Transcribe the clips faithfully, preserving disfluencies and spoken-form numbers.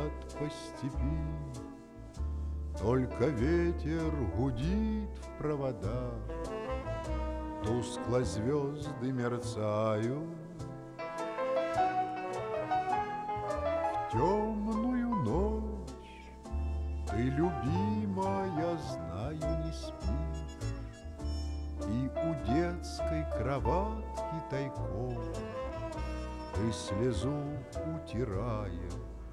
гудят по степи, только ветер гудит в проводах, тускло звезды мерцают. В темную ночь ты, любимая, знаю, не спишь, и у детской кроватки тайком ты слезу утираешь.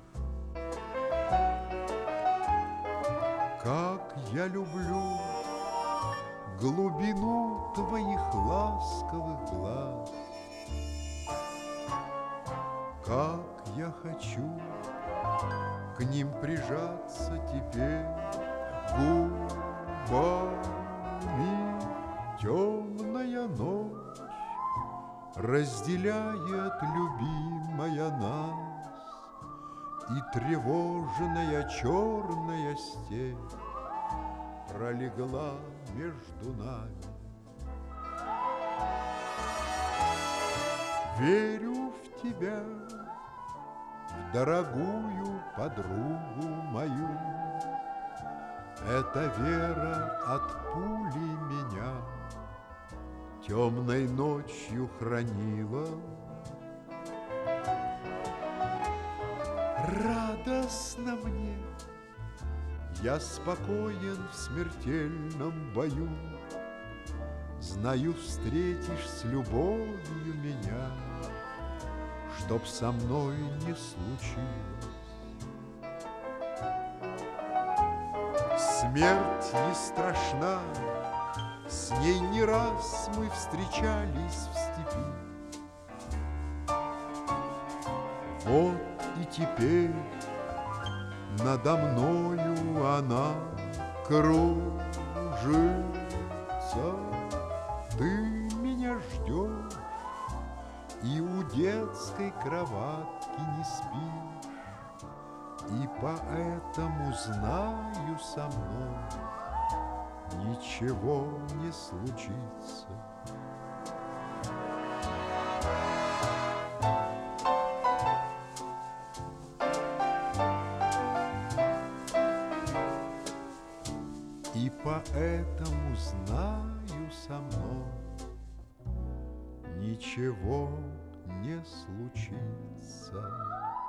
Как я люблю глубину твоих ласковых глаз, как я хочу к ним прижаться теперь губами. Темная ночь разделяет, любимая, нас, и тревожная черная степь пролегла между нами. Верю в тебя, в дорогую подругу мою. Эта вера от пули меня темной ночью хранила. Радостно мне, я спокоен в смертельном бою. Знаю, встретишь с любовью меня, чтоб со мной не случилось. Смерть не страшна, с ней не раз мы встречались в степи. Вот и теперь надо мною она кружится. Ты меня ждешь и у детской кроватки не спишь, и поэтому знаю, со мной ничего не случится. И поэтому знаю, со мной ничего не случится.